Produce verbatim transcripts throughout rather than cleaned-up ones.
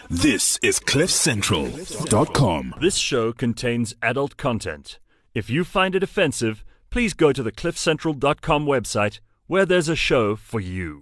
This is cliff central dot com. This show contains adult content. If you find it offensive, please go to the cliff central dot com website where there's a show for you.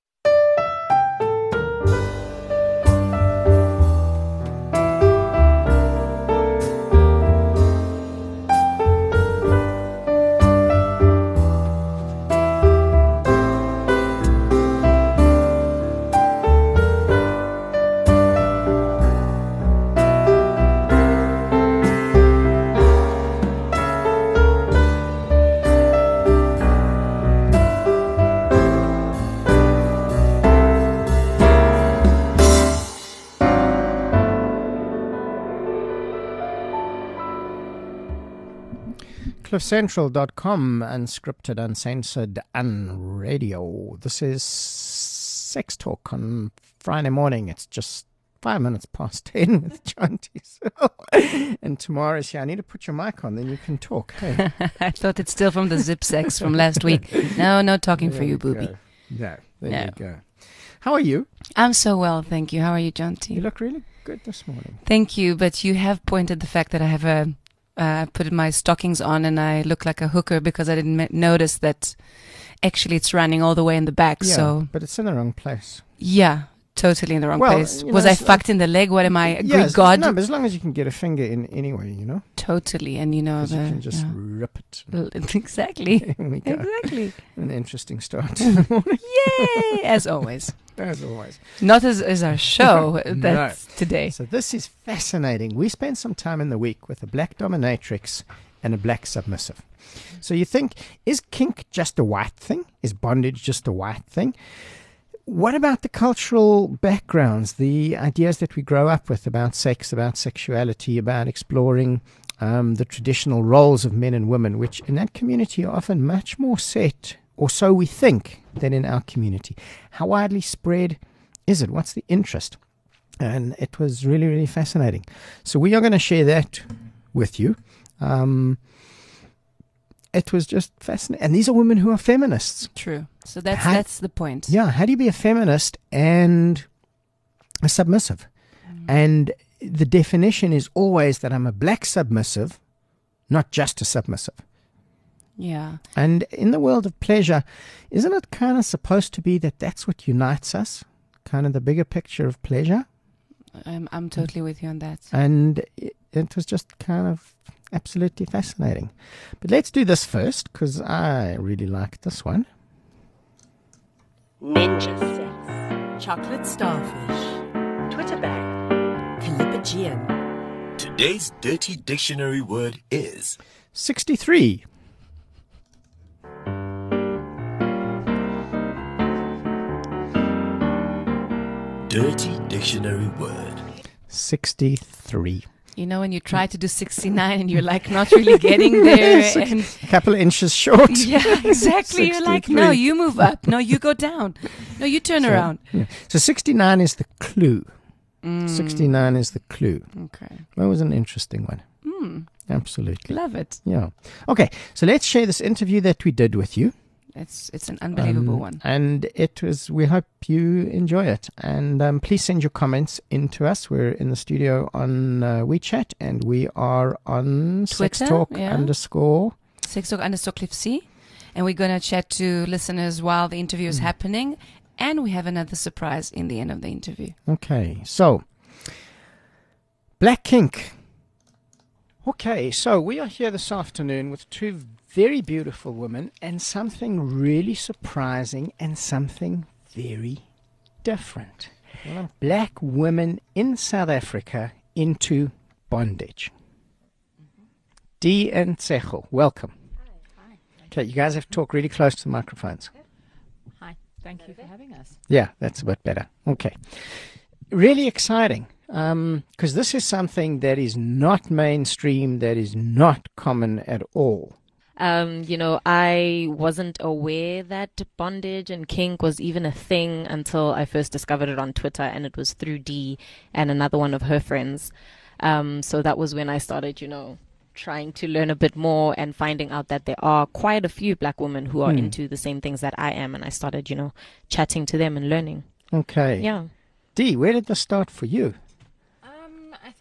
cliff central dot com, unscripted, uncensored, unradio. This is Sex Talk on Friday morning. It's just five minutes past ten with John T. And tomorrow's here. I need to put your mic on, then you can talk. Hey. I thought it's still from the zip sex from last week. No, no talking there for you, booby. Go. No, there no. you go. How are you? I'm so well, thank you. How are you, John T? You look really good this morning. Thank you, but you have pointed the fact that I have a uh, put my stockings on and I look like a hooker because I didn't notice that actually it's running all the way in the back. Yeah, so but it's in the wrong place. Yeah, totally in the wrong well, place. You know, Was I fucked in the leg? What am I? A yeah, Greek god? No, but as long as you can get a finger in anyway, you know. Totally, and you know the, you can just yeah. rip it. Exactly. we go. Exactly. An interesting start to the morning. Yay! As always. As always. Not as, as our show. No. That's today. So this is fascinating. We spent some time in the week with a black dominatrix and a black submissive. So you think, is kink just a white thing? Is bondage just a white thing? What about the cultural backgrounds, the ideas that we grow up with about sex, about sexuality, about exploring um, the traditional roles of men and women, which in that community are often much more set, or so we think, than in our community? How widely spread is it? What's the interest? And it was really, really fascinating. So we are going to share that with you. Um, it was just fascinating. And these are women who are feminists. True. So that's how, that's the point. Yeah. How do you be a feminist and a submissive? Mm. And the definition is always that I'm a black submissive, not just a submissive. Yeah. And in the world of pleasure, isn't it kind of supposed to be that that's what unites us? Kind of the bigger picture of pleasure? I'm, I'm totally with you on that. And it, it was just kind of absolutely fascinating. But let's do this first, because I really like this one. Ninja sex, chocolate starfish, Twitter bag, Calipigian. Today's dirty dictionary word is sixty-three. Dirty dictionary word. sixty-three. You know, when you try to do sixty-nine and you're like not really getting there. And a couple of inches short. Yeah, exactly. You're like, no, you move up. No, you go down. No, you turn so, around. Yeah. So sixty-nine is the clue. Mm. sixty-nine is the clue. Okay. That was an interesting one. Mm. Absolutely. Love it. Yeah. Okay, so let's share this interview that we did with you. It's it's an unbelievable um, one. And it was, we hope you enjoy it. And um, please send your comments in to us. We're in the studio on uh, WeChat, and we are on Twitter, Sextalk yeah. underscore. Sextalk underscore Cliff C. And we're going to chat to listeners while the interview is mm. happening. And we have another surprise in the end of the interview. Okay, so Black Kink. Okay, so we are here this afternoon with two very beautiful women and something really surprising and something very different. Well, black women in South Africa into bondage. Mm-hmm. Dee and Tshego, welcome. Hi. Hi. Okay, you guys have to talk really close to the microphones. Hi. Thank you for having us. Yeah, that's a bit better. Okay. Really exciting. Because um, this is something that is not mainstream, that is not common at all. Um, you know, I wasn't aware that bondage and kink was even a thing until I first discovered it on Twitter, and it was through Dee and another one of her friends. Um, so that was when I started, you know, trying to learn a bit more and finding out that there are quite a few black women who are hmm. into the same things that I am, and I started, you know, chatting to them and learning. Okay. Yeah. Dee, where did this start for you?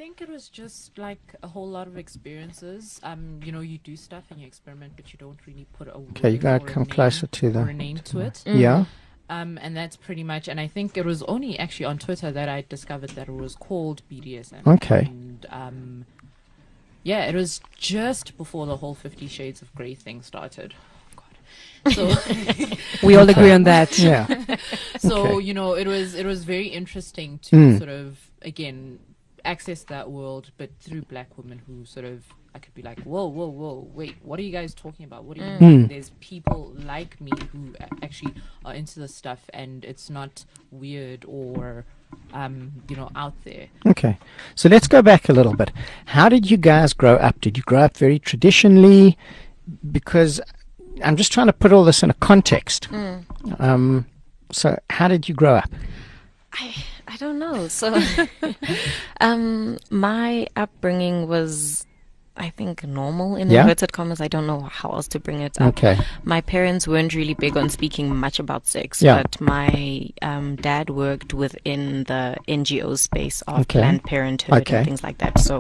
think it was just like a whole lot of experiences. Um, you know, you do stuff and you experiment, but you don't really put a Okay, you word gotta or a come name closer to the- or a name to it. Yeah. Um, and that's pretty much. And I think it was only actually on Twitter that I discovered that it was called B D S M. Okay. And um, yeah, it was just before the whole Fifty Shades of Grey thing started. Oh, God. So. We all agree on that. Yeah. So Okay. you know, it was it was very interesting to Mm. sort of again access that world, but through black women who sort of I could be like, whoa, whoa, whoa, wait, what are you guys talking about? What do you Mm. mean? Mm. There's people like me who a- actually are into this stuff, and it's not weird or um, you know, out there. Okay. So let's go back a little bit. How did you guys grow up? Did you grow up very traditionally? Because I'm just trying to put all this in a context. Um, so how did you grow up? I I don't know. So, um, my upbringing was, I think, normal in Yeah? inverted commas. I don't know how else to bring it up. Okay. My parents weren't really big on speaking much about sex, Yeah. but my um, dad worked within the N G O space of Okay. Planned Parenthood Okay. and things like that. So,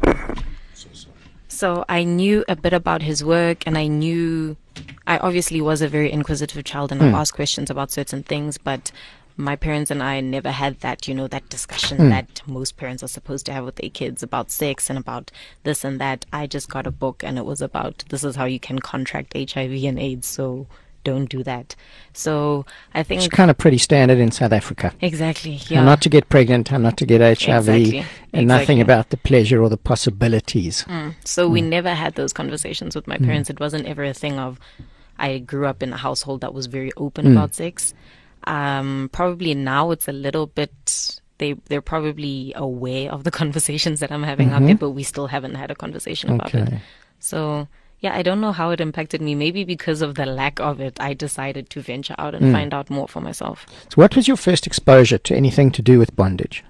so I knew a bit about his work, and I knew I obviously was a very inquisitive child, and Mm. I asked questions about certain things, but my parents and I never had that, you know, that discussion Mm. that most parents are supposed to have with their kids about sex and about this and that. I just got a book, and it was about this is how you can contract H I V and AIDS, so don't do that. So I think It's kind of pretty standard in South Africa. exactly, How yeah. not to get pregnant, how not to get H I V, Exactly, and nothing exactly. about the pleasure or the possibilities. Mm. So we never had those conversations with my parents. It wasn't ever a thing of. I grew up in a household that was very open Mm. about sex. Um, probably now it's a little bit. They they're probably aware of the conversations that I'm having out there, but we still haven't had a conversation about it. Okay. So yeah, I don't know how it impacted me. Maybe because of the lack of it, I decided to venture out and find out more for myself. So what was your first exposure to anything to do with bondage?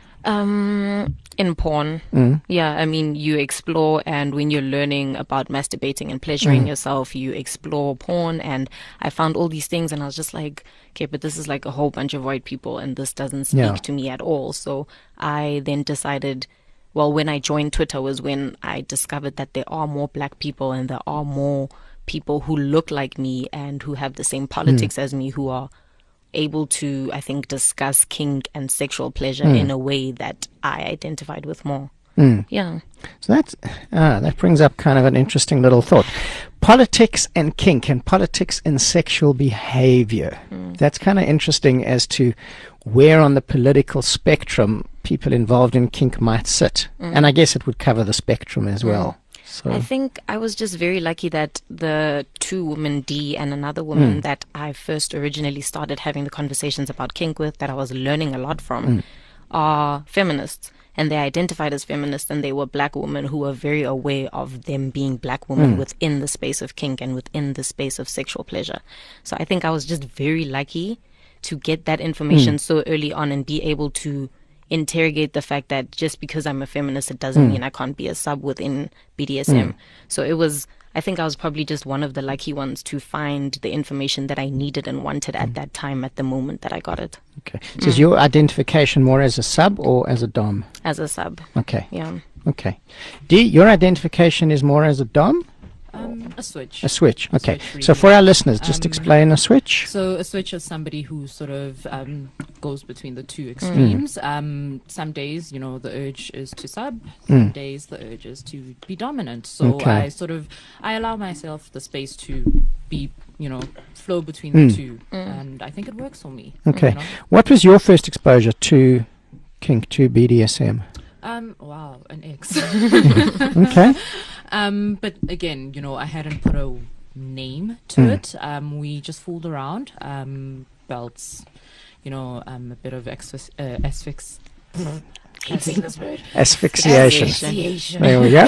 Um, in porn. Mm. Yeah, I mean, you explore, and when you're learning about masturbating and pleasuring Mm. yourself, you explore porn, and I found all these things, and I was just like, okay, but this is like a whole bunch of white people, and this doesn't speak Yeah. to me at all. So I then decided, well, when I joined Twitter was when I discovered that there are more black people, and there are more people who look like me and who have the same politics as me, who are able to, I think, discuss kink and sexual pleasure in a way that I identified with more. Mm. Yeah. So that's ah, that brings up kind of an interesting little thought. Politics and kink, and politics and sexual behavior. That's kind of interesting as to where on the political spectrum people involved in kink might sit. And I guess it would cover the spectrum as well. So I think I was just very lucky that the two women, Dee and another woman, that I first originally started having the conversations about kink with, that I was learning a lot from, are feminists. And they identified as feminists, and they were black women who were very aware of them being black women within the space of kink and within the space of sexual pleasure. So I think I was just very lucky to get that information so early on and be able to interrogate the fact that just because I'm a feminist, it doesn't mean I can't be a sub within B D S M. So it was, I think I was probably just one of the lucky ones to find the information that I needed and wanted at that time, at the moment that I got it, okay. So is your identification more as a sub or as a dom? as a sub. Okay. Yeah. Okay. D, your identification is more as a dom? Um, a switch. A switch. Okay. switch, So really. for our listeners, just Um, explain a switch. So a switch is somebody who sort of um, goes between the two extremes. Um, some days, you know, the urge is to sub. Some days the urge is to be dominant. So Okay. I sort of I allow myself the space to be, you know, flow between the two, and I think it works for me. Okay. You know? What was your first exposure to kink, to B D S M? Um. Wow. An X. Okay. Um, but again, you know, I hadn't put a name to it. Um, we just fooled around. Um, belts, you know, um, a bit of asphyx. Uh, asphyx Can't say this word. Asphyxiation. Asphyxiation. There we go.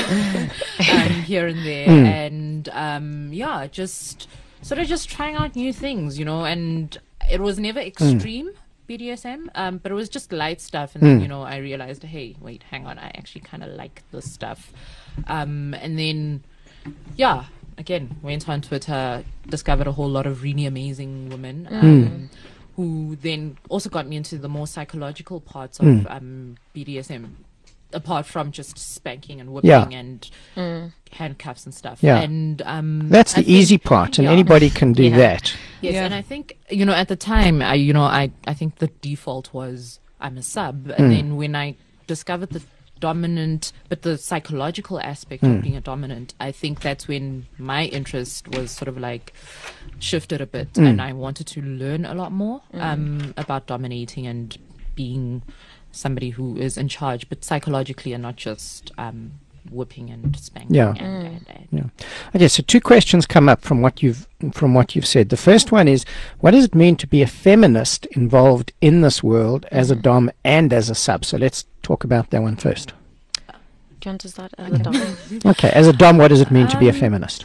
um, here and there, Mm. and um, yeah, just sort of just trying out new things, you know. And it was never extreme. B D S M, um, but it was just light stuff, and then Mm. you know I realized, hey, wait, hang on, I actually kind of like this stuff, um, and then yeah, again went on Twitter, discovered a whole lot of really amazing women, um, who then also got me into the more psychological parts of Mm. um, B D S M, apart from just spanking and whipping Yeah. and Mm. handcuffs and stuff. Yeah. And um, That's the I think- easy part, and yeah. anybody can do Yeah. that. Yes, Yeah. and I think, you know, at the time, I, you know, I, I think the default was I'm a sub. Mm. And then when I discovered the dominant, but the psychological aspect Mm. of being a dominant, I think that's when my interest was sort of like shifted a bit. Mm. And I wanted to learn a lot more um, about dominating and being somebody who is in charge, but psychologically and not just um, whipping and spanking. Yeah. And, and, and Yeah. Okay, so two questions come up from what you've from what you've said. The first one is, what does it mean to be a feminist involved in this world as a dom and as a sub? So let's talk about that one first. Do you want to start as a dom? Okay, as a dom, what does it mean to be a Um, feminist?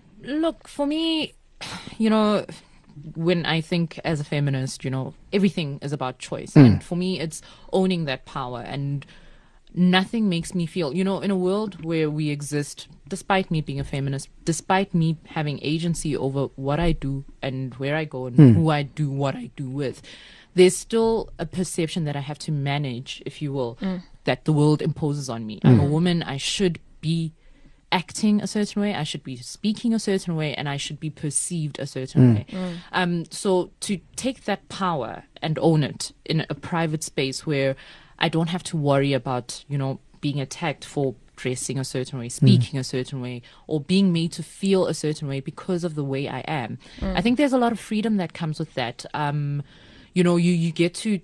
Look, for me, you know, when I think as a feminist, you know, everything is about choice. Mm. And for me, it's owning that power. And nothing makes me feel, you know, in a world where we exist, despite me being a feminist, despite me having agency over what I do and where I go and Mm. who I do what I do with, there's still a perception that I have to manage, if you will, that the world imposes on me. I'm a woman. I should be acting a certain way, I should be speaking a certain way, and I should be perceived a certain way. Um, so to take that power and own it in a private space where I don't have to worry about, you know, being attacked for dressing a certain way, speaking a certain way, or being made to feel a certain way because of the way I am. I think there's a lot of freedom that comes with that. Um, you know, you, you get to,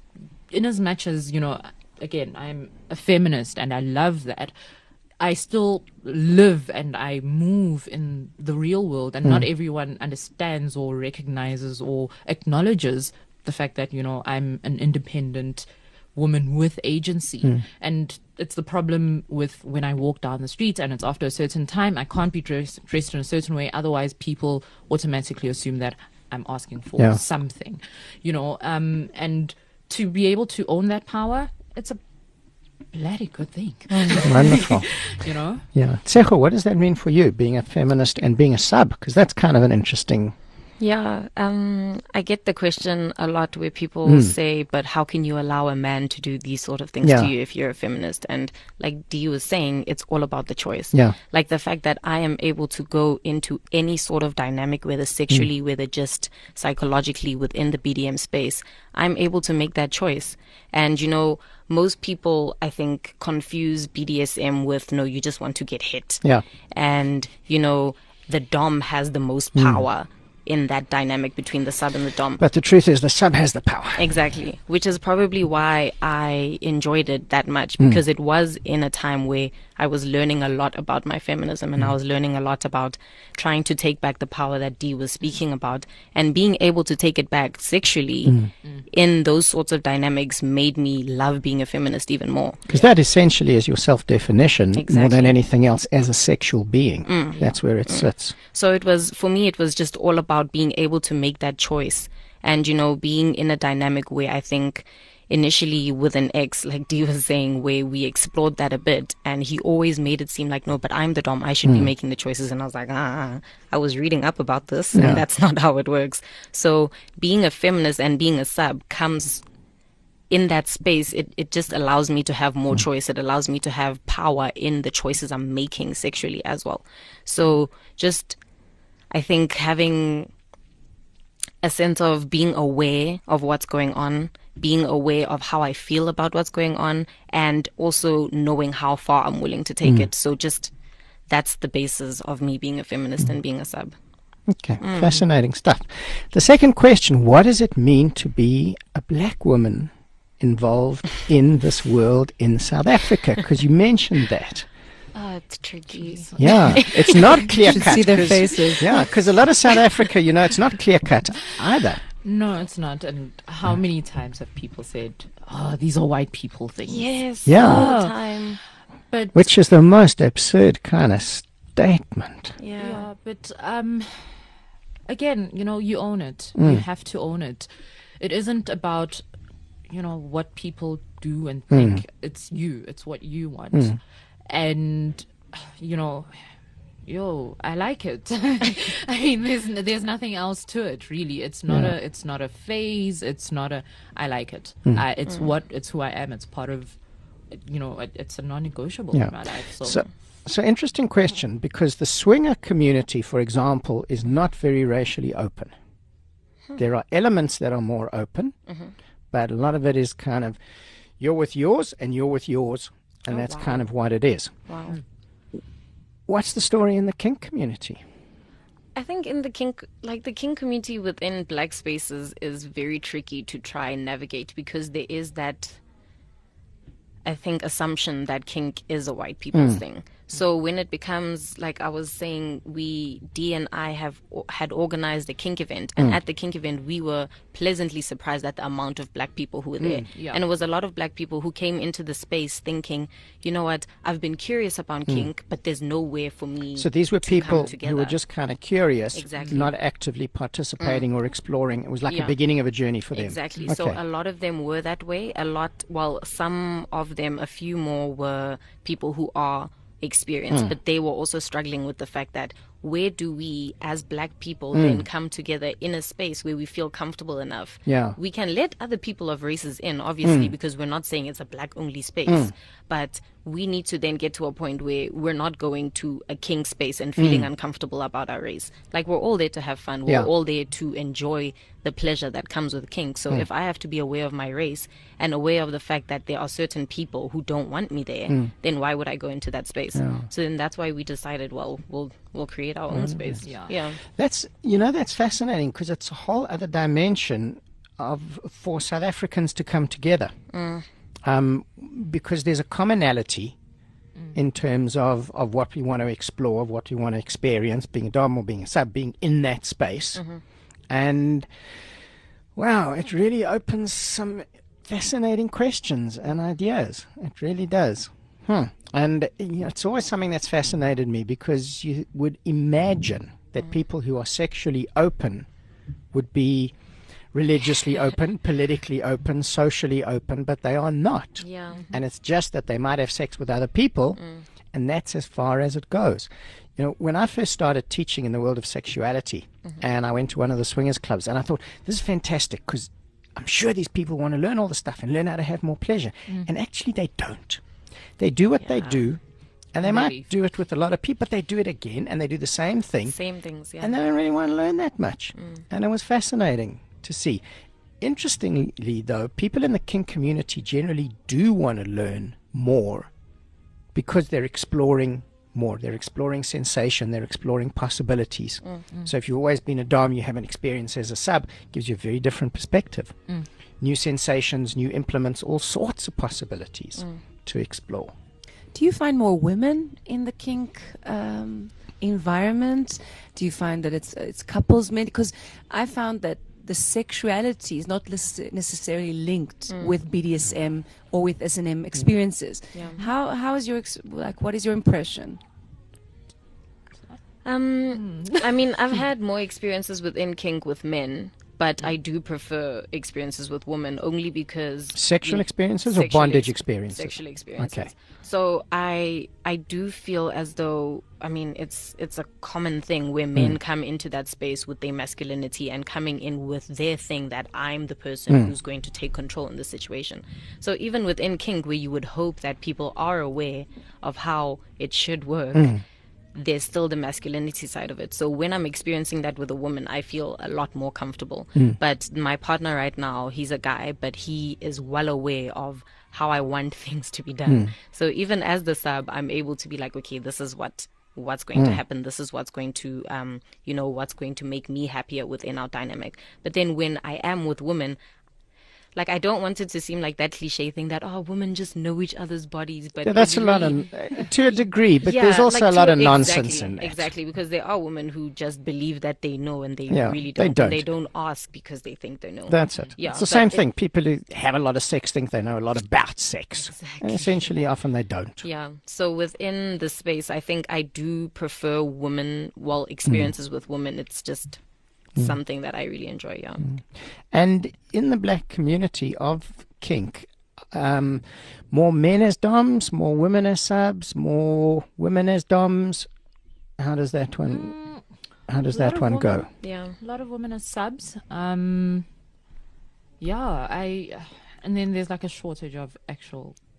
in as much as, you know, again, I'm a feminist and I love that, I still live and I move in the real world, and not everyone understands or recognizes or acknowledges the fact that, you know, I'm an independent woman with agency. And it's the problem with when I walk down the street and it's after a certain time, I can't be dressed, dressed in a certain way. Otherwise, people automatically assume that I'm asking for Yeah. something, you know, um, and to be able to own that power, it's a bloody good thing, Wonderful. you know? Yeah. Tsecho, what does that mean for you, being a feminist and being a sub? Because that's kind of an interesting... Yeah, um, I get the question a lot where people Mm. say, but how can you allow a man to do these sort of things Yeah. to you if you're a feminist? And like Dee was saying, it's all about the choice. Yeah. Like the fact that I am able to go into any sort of dynamic, whether sexually, whether just psychologically within the B D M space, I'm able to make that choice. And, you know, most people, I think, confuse B D S M with, no, you just want to get hit. Yeah. And, you know, the dom has the most power in that dynamic between the sub and the dom. But the truth is, the sub has the power. Exactly, which is probably why I enjoyed it that much, because it was in a time where I was learning a lot about my feminism, and I was learning a lot about trying to take back the power that Dee was speaking about, and being able to take it back sexually in those sorts of dynamics made me love being a feminist even more. Because that essentially is your self-definition more than Exactly. anything else as a sexual being. That's where it sits. So it was, for me, it was just all about being able to make that choice, and, you know, being in a dynamic where I think initially with an ex, like Dee was saying, where we explored that a bit, and he always made it seem like, no, but I'm the dom, I should be making the choices. And I was like, ah, I was reading up about this, Yeah. and that's not how it works. So being a feminist and being a sub comes in that space. It, it just allows me to have more choice. It allows me to have power in the choices I'm making sexually as well. So just, I think having a sense of being aware of what's going on, being aware of how I feel about what's going on, and also knowing how far I'm willing to take it. So just, that's the basis of me being a feminist and being a sub. Okay, fascinating stuff. The second question, what does it mean to be a black woman involved in this world in South Africa? Because you mentioned that. Oh, it's tricky. Yeah, it's not clear cut. see their 'cause- faces. Yeah, because a lot of South Africa, you know, it's not clear cut either. No, it's not. And how many times have people said, oh, these are white people things? Yes, Yeah. all the time. But Which is the most absurd kind of statement. Yeah. yeah, but um, again, you know, you own it. You have to own it. It isn't about, you know, what people do and think. It's you. It's what you want. And, you know, yo, I like it. I mean, there's n- there's nothing else to it, really. It's not Yeah. a it's not a phase. It's not a. I like it. I, it's what it's who I am. It's part of you know, it, it's a non-negotiable Yeah. in my life. So, So, so interesting question, because the swinger community, for example, is not very racially open. There are elements that are more open, but a lot of it is kind of you're with yours and you're with yours, and Oh, that's wow. kind of what it is. Wow. What's the story in the kink community? I think in the kink, like the kink community within black spaces is very tricky to try and navigate, because there is that, I think, assumption that kink is a white people's thing. So when it becomes, like I was saying, we, Dee and I have had organized a kink event, and at the kink event we were pleasantly surprised at the amount of black people who were there. Yeah. And it was a lot of black people who came into the space thinking, you know what, I've been curious about kink, but there's nowhere for me. So these were to come people who were together. just kind of curious, Exactly. not actively participating or exploring. It was like Yeah. a beginning of a journey for them. Exactly. Okay. So a lot of them were that way. A lot, well, some of them, a few more were people who are experienced, but they were also struggling with the fact that where do we as black people then come together in a space where we feel comfortable enough? Yeah. We can let other people of races in, obviously, because we're not saying it's a black only space, but we need to then get to a point where we're not going to a kink space and feeling uncomfortable about our race. Like, we're all there to have fun. We're Yeah. all there to enjoy the pleasure that comes with kink. So if I have to be aware of my race and aware of the fact that there are certain people who don't want me there, then why would I go into that space? So then that's why we decided, well, we'll we'll create our own space. Yeah. Yeah. That's, you know, that's fascinating, because it's a whole other dimension of for South Africans to come together, um, because there's a commonality in terms of, of what we want to explore, of what we want to experience, being a dom or being a sub, being in that space. And wow, it really opens some fascinating questions and ideas. It really does. Hmm. And you know, it's always something that's fascinated me, because you would imagine that people who are sexually open would be religiously open, politically open, socially open, but they are not. Yeah. And it's just that they might have sex with other people, and that's as far as it goes. You know, when I first started teaching in the world of sexuality, and I went to one of the swingers clubs, and I thought, this is fantastic, because I'm sure these people want to learn all this stuff and learn how to have more pleasure. And actually they don't. They do what they Yeah. do, and they And they might leave. do it with a lot of people, but they do it again, and they do the same thing, Same things, yeah. and they don't really want to learn that much. And it was fascinating to see. Interestingly, though, people in the kink community generally do want to learn more, because they're exploring more. They're exploring sensation. They're exploring possibilities. So if you've always been a dom, you haven't experienced as a sub, gives you a very different perspective. New sensations, new implements, all sorts of possibilities to explore. Do you find more women in the kink um, environment? Do you find that it's it's couples made? Because I found that the sexuality is not lis- necessarily linked with B D S M or with S and M experiences. Yeah. How how is your ex- like? What is your impression? Um, I mean, I've had more experiences within kink with men, but I do prefer experiences with women, only because Sexual you- experiences or sexual bondage ex- experiences? Sexual experiences. Okay. So I I do feel as though, I mean, it's it's a common thing where men come into that space with their masculinity and coming in with their thing that I'm the person who's going to take control in the situation. So even within kink, where you would hope that people are aware of how it should work, there's still the masculinity side of it. So when I'm experiencing that with a woman, I feel a lot more comfortable. But my partner right now, he's a guy, but he is well aware of how I want things to be done. So even as the sub, I'm able to be like, okay, this is what what's going to happen. This is what's going to, um, you know, what's going to make me happier within our dynamic. But then when I am with women, like, I don't want it to seem like that cliche thing that, oh, women just know each other's bodies. But Yeah, that's it a lot really- of, to a degree, but Yeah, there's also like a lot to- of nonsense exactly, in that. Exactly, because there are women who just believe that they know and they Yeah, really they don't. And they don't. don't ask because they think they know. That's it. Yeah, it's the but same it- thing. People who have a lot of sex think they know a lot about sex. And essentially, often they don't. Yeah. So within the space, I think I do prefer women, well, experiences with women. It's just something that I really enjoy, yeah. And in the black community of kink, um, more men as doms, more women as subs, more women as doms. How does that one? How does A lot that of one go? women- Yeah. A lot of women are subs. Um, yeah, I, and then there's like a shortage of actual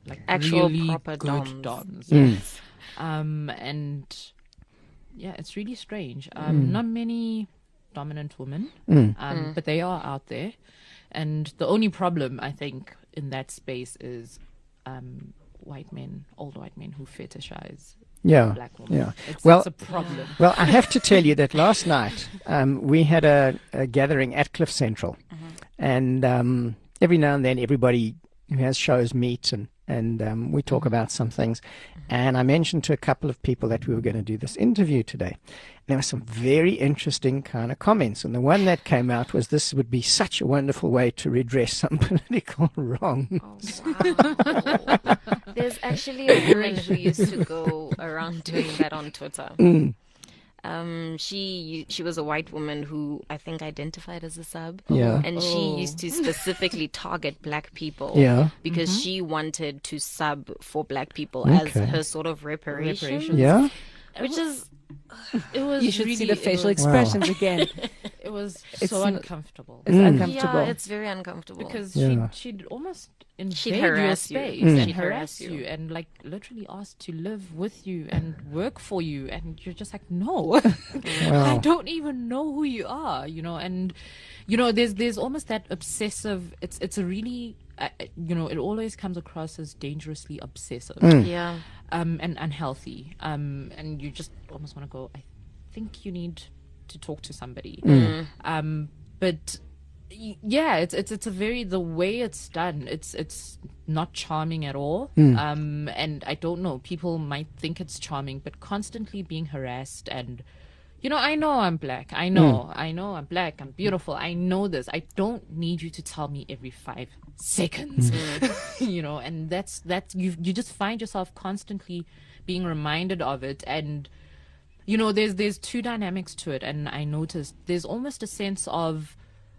like Actual really proper good doms. doms. Mm. Um, and yeah, it's really strange. Um, Not many dominant women, Mm. um, but they are out there. And the only problem, I think, in that space is um, white men, old white men who fetishize Yeah. black women. Yeah. It's, Well- it's a problem. Well, I have to tell you that last night um, we had a, a gathering at Cliff Central, and um, every now and then everybody who has shows meet and and um, we talk about some things. And I mentioned to a couple of people that we were going to do this interview today. There were some very interesting kind of comments, and the one that came out was this would be such a wonderful way to redress some political wrong. Oh, wow. There's actually a woman who used to go around doing that on Twitter. Mm. Um, she she was a white woman who I think identified as a sub. Yeah. And Oh. she used to specifically target black people. Yeah. Because she wanted to sub for black people as Okay. her sort of reparation. Reparations. Yeah. Which is It was You should really, see the it facial was- expressions again. It was It's so n- uncomfortable. It's Mm. uncomfortable. yeah, it's very uncomfortable. Because Yeah. she'd, she'd almost invade She'd your harass you. space Mm. and She'd harass harass you. you and like literally ask to live with you and work for you, and you're just like, no, I Wow. don't even know who you are, you know. And you know, there's there's almost that obsessive. It's it's a really uh, you know, it always comes across as dangerously obsessive, yeah. um, and unhealthy, um, and you just almost want to go, I think you need to talk to somebody. Um, but y- yeah, it's it's it's a very the way it's done. It's it's not charming at all. Um, and I don't know. People might think it's charming, but constantly being harassed and. You know, I know I'm black. I know, I know I'm black. I'm beautiful. I know this. I don't need you to tell me every five seconds. You know, and that's that's you. You just find yourself constantly being reminded of it, and you know, there's there's two dynamics to it, and I noticed there's almost a sense of,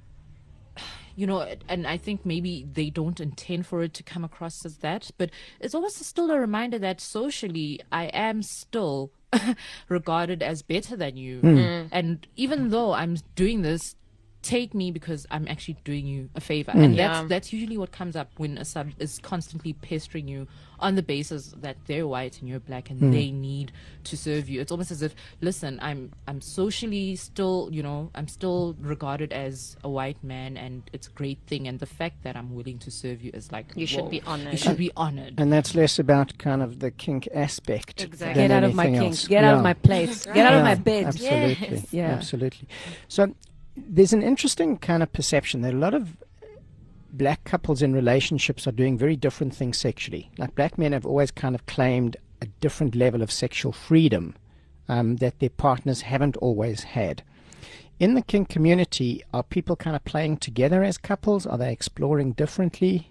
you know, and I think maybe they don't intend for it to come across as that, but it's almost still a reminder that socially I am still regarded as better than you. And even though I'm doing this, take me because I'm actually doing you a favor. And Yeah. that's that's usually what comes up when a sub is constantly pestering you on the basis that they're white and you're black and they need to serve you. It's almost as if, listen, I'm I'm socially still, you know, I'm still regarded as a white man, and it's a great thing. And the fact that I'm willing to serve you is like, You should whoa. be honored. You should be honored. And that's less about kind of the kink aspect. Exactly. than Get out of my anything kink. else. Get out of Yeah. my place. Get out of Yeah, my bed. Absolutely. Yes. Yeah. Absolutely. So there's an interesting kind of perception that a lot of black couples in relationships are doing very different things sexually. Like black men have always kind of claimed a different level of sexual freedom um, that their partners haven't always had. In the kink community, are people kind of playing together as couples? Are they exploring differently?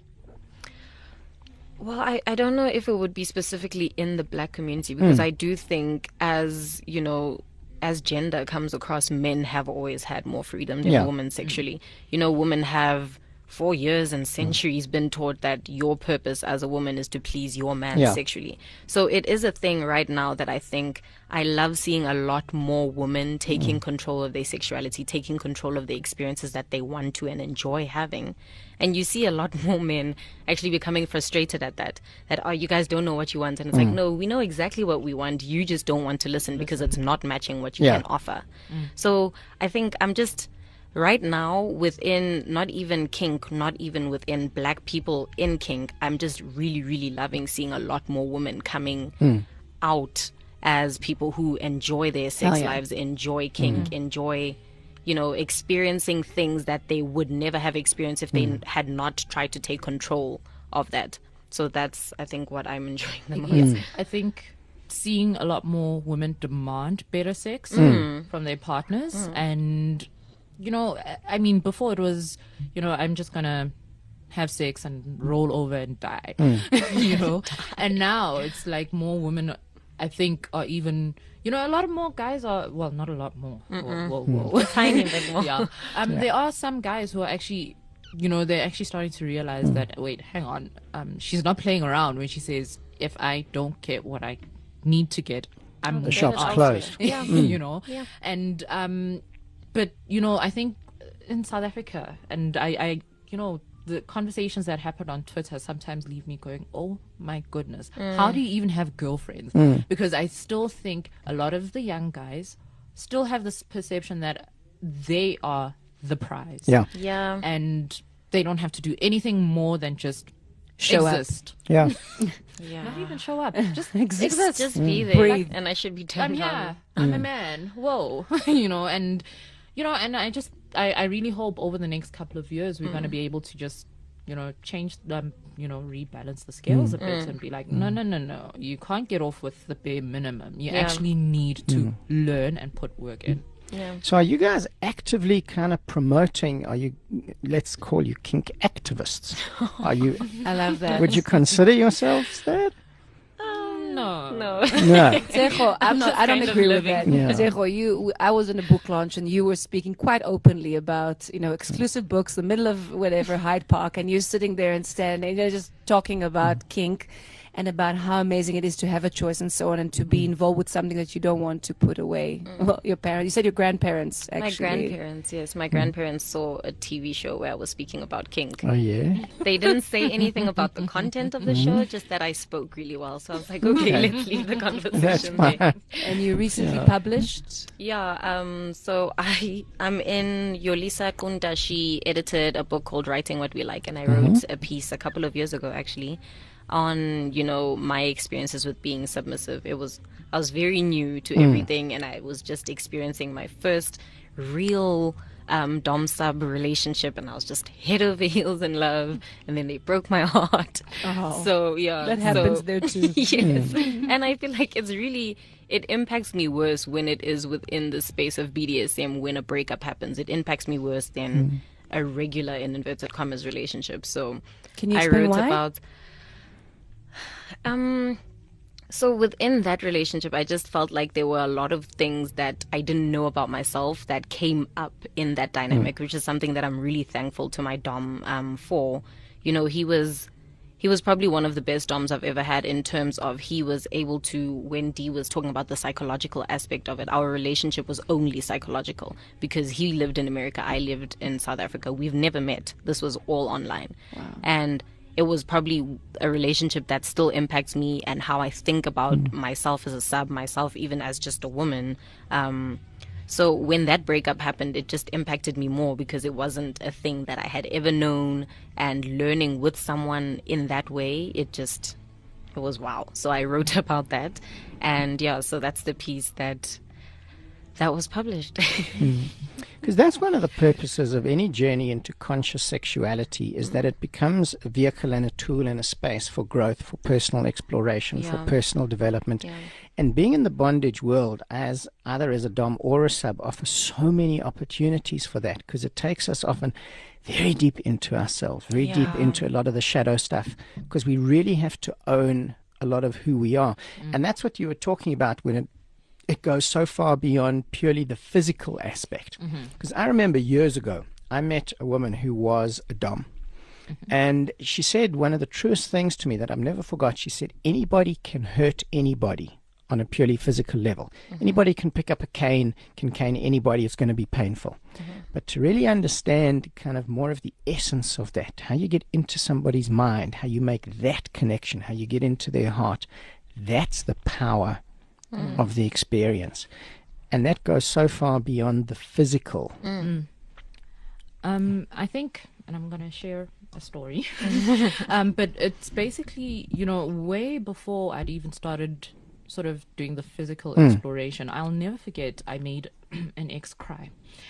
Well, I, I don't know if it would be specifically in the black community, because I do think as, you know, as gender comes across, men have always had more freedom than Yeah. women sexually. You know, women have for years and centuries been taught that your purpose as a woman is to please your man Yeah. sexually. So it is a thing right now that I think I love seeing a lot more women taking control of their sexuality, taking control of the experiences that they want to and enjoy having. And you see a lot more men actually becoming frustrated at that, that, oh, you guys don't know what you want. And it's like, no, we know exactly what we want. You just don't want to listen because it's not matching what you Yeah. can offer. So I think I'm just right now within not even kink, not even within black people in kink, I'm just really, really loving seeing a lot more women coming out as people who enjoy their sex Hell yeah. lives, enjoy kink, enjoy, you know, experiencing things that they would never have experienced if they n- had not tried to take control of that. So that's, I think, what I'm enjoying the most. Yes, I think seeing a lot more women demand better sex from their partners, and you know, I- I mean, before it was, you know, I'm just gonna have sex and roll over and die, you know, and now it's like more women, I think, are even, you know, a lot of more guys are, well, not a lot more, whoa, whoa, whoa. Tiny bit more. yeah. Um, There are some guys who are actually, you know, they're actually starting to realize that, wait, hang on, um, she's not playing around when she says, if I don't get what I need to get, I'm The shop's out. closed. Yeah. you know, Yeah. and um, but you know, I think in South Africa, and I, I, you know, the conversations that happen on Twitter sometimes leave me going, oh my goodness, how do you even have girlfriends? Because I still think a lot of the young guys still have this perception that they are the prize. Yeah. Yeah. And they don't have to do anything more than just Show up. exist. Yeah. Yeah. Not even show up. Just Exist. exist. Just be there. Breathe. And I should be I'm turned here. on. I'm a man. Whoa. you know, and you know, and I just I, I really hope over the next couple of years we're gonna be able to just, you know, change them, you know, rebalance the scales a bit and be like, no, no, no, no. You can't get off with the bare minimum. You Yeah. actually need to learn and put work in. Yeah. So are you guys actively kind of promoting, are you, let's call you kink activists? Are you, I love that. would you consider yourselves that? No. No. No. Zecho, I'm not, just I don't kind of agree with that. living. Yeah. Zecho, you, I was in a book launch and you were speaking quite openly about, you know, exclusive books, the middle of whatever, Hyde Park, and you're sitting there and standing, you're just talking about kink and about how amazing it is to have a choice and so on, and to be involved with something that you don't want to put away. Well, your parents, you said your grandparents, My actually. grandparents, yes. My grandparents saw a T V show where I was speaking about kink. Oh, yeah? They didn't say anything about the content of the show, just that I spoke really well. So I was like, okay, let's leave the That's conversation fine. there. And you recently published. Yeah, um, so I, I'm in Yolisa Kunda. She edited a book called Writing What We Like, and I wrote a piece a couple of years ago, actually, on, you know, my experiences with being submissive. It was, I was very new to everything, and I was just experiencing my first real um, dom sub relationship, and I was just head over heels in love, and then they broke my heart. Oh. So yeah, That happens so- there too. yes, and I feel like it's really, it impacts me worse when it is within the space of B D S M. When a breakup happens, it impacts me worse than a regular, in inverted commas, relationship. So Can you I explain wrote why? about um so within that relationship, I just felt like there were a lot of things that I didn't know about myself that came up in that dynamic, which is something that I'm really thankful to my dom um for. You know, he was he was probably one of the best doms I've ever had, in terms of he was able to, when Dee was talking about the psychological aspect of it, our relationship was only psychological, because he lived in America, I lived in South Africa. We've never met. This was all online. And it was probably a relationship that still impacts me and how I think about myself as a sub, myself even as just a woman. Um, so when that breakup happened, it just impacted me more, because it wasn't a thing that I had ever known, and learning with someone in that way, it just, it was wow. So I wrote about that, and yeah, so that's the piece that that was published. Because that's one of the purposes of any journey into conscious sexuality, is that it becomes a vehicle and a tool and a space for growth, for personal exploration, for Yeah. personal development. Yeah. And being in the bondage world, as either as a dom or a sub, offers so many opportunities for that, because it takes us often very deep into ourselves, very deep Yeah. into a lot of the shadow stuff, because we really have to own a lot of who we are. And that's what you were talking about when it it goes so far beyond purely the physical aspect. Because I remember years ago, I met a woman who was a dom. And she said one of the truest things to me that I've never forgot. She said, anybody can hurt anybody on a purely physical level. Anybody can pick up a cane, can cane anybody. It's going to be painful. But to really understand kind of more of the essence of that, how you get into somebody's mind, how you make that connection, how you get into their heart, that's the power of the experience. And that goes so far beyond the physical. Um, I think, and I'm gonna share a story, um, but it's basically, you know, way before I'd even started sort of doing the physical exploration. I'll never forget, I made an ex cry,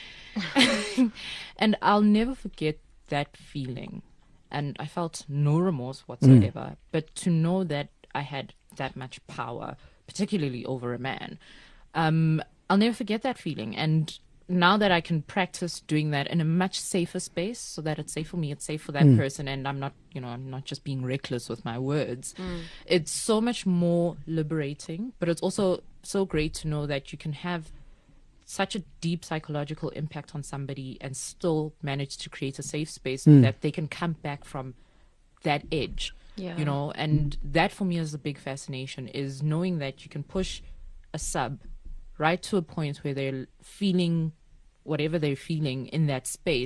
and I'll never forget that feeling. And I felt no remorse whatsoever. But to know that I had that much power, particularly over a man, um, I'll never forget that feeling. And now that I can practice doing that in a much safer space, so that it's safe for me, it's safe for that person, and I'm not, you know, I'm not just being reckless with my words. It's so much more liberating, but it's also so great to know that you can have such a deep psychological impact on somebody and still manage to create a safe space so that they can come back from that edge. Yeah. You know, and that for me is a big fascination, is knowing that you can push a sub right to a point where they're feeling whatever they're feeling in that space,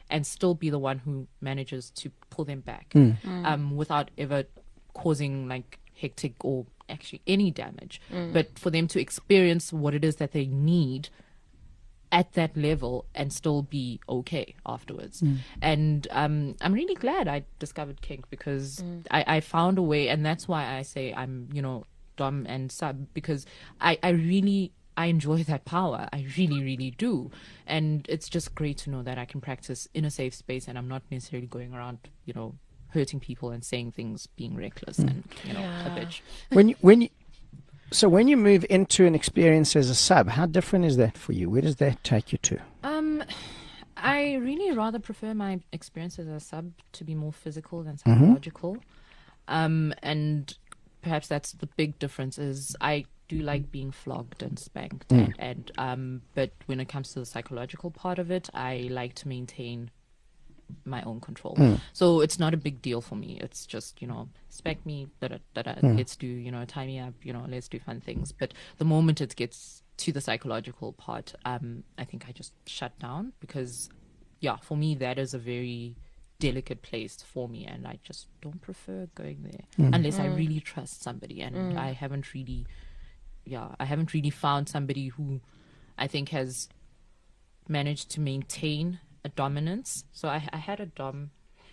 and still be the one who manages to pull them back, Mm. um, without ever causing like hectic or actually any damage. But for them to experience what it is that they need at that level and still be okay afterwards. And um, I'm really glad I discovered kink, because I, I found a way, and that's why I say I'm, you know, dom and sub, because I, I really, I enjoy that power. I really, really do. And it's just great to know that I can practice in a safe space, and I'm not necessarily going around, you know, hurting people and saying things, being reckless and, you know, a bitch. When you, when you, so when you move into an experience as a sub, how different is that for you? Where does that take you to? Um, I really rather prefer my experience as a sub to be more physical than psychological. Um, and perhaps that's the big difference is I do like being flogged and spanked. And, and um, but when it comes to the psychological part of it, I like to maintain my own control. So it's not a big deal for me. It's just, you know, spank me, da da da da, let's do, you know, tie me up, you know, let's do fun things. But the moment it gets to the psychological part, um, I think I just shut down, because, yeah, for me, that is a very delicate place for me, and I just don't prefer going there unless I really trust somebody. And I haven't really, yeah, I haven't really found somebody who I think has managed to maintain a dominance. So I, I had a dom,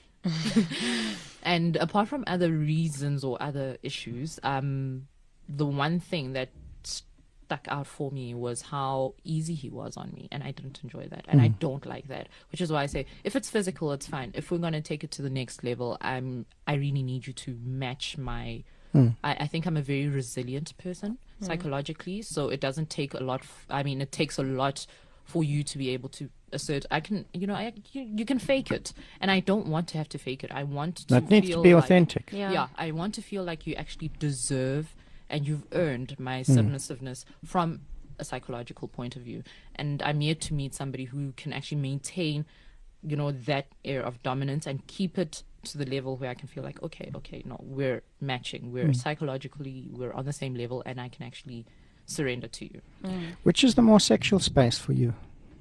and apart from other reasons or other issues, um, the one thing that stuck out for me was how easy he was on me, and I didn't enjoy that, and I don't like that. Which is why I say, if it's physical, it's fine. If we're gonna take it to the next level, I'm I really need you to match my. I, I think I'm a very resilient person psychologically, so it doesn't take a lot. F- I mean, it takes a lot for you to be able to assert. I can, you know, I you, you can fake it, and I don't want to have to fake it. I want to That needs feel to be like, authentic. Yeah. yeah, I want to feel like you actually deserve and you've earned my submissiveness from a psychological point of view. And I'm yet to meet somebody who can actually maintain, you know, that air of dominance and keep it to the level where I can feel like, okay, okay, no, we're matching. We're psychologically, we're on the same level, and I can actually surrender to you. Which is the more sexual space for you?